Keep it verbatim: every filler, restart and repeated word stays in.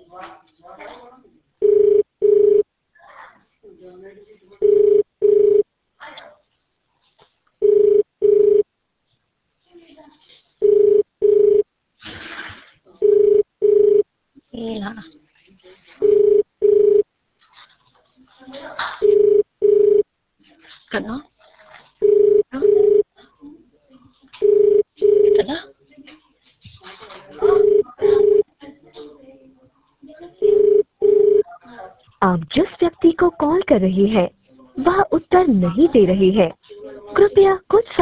ये ला करना करना। आप जिस व्यक्ति को कॉल कर रही हैं वह उत्तर नहीं दे रही है, कृपया कुछ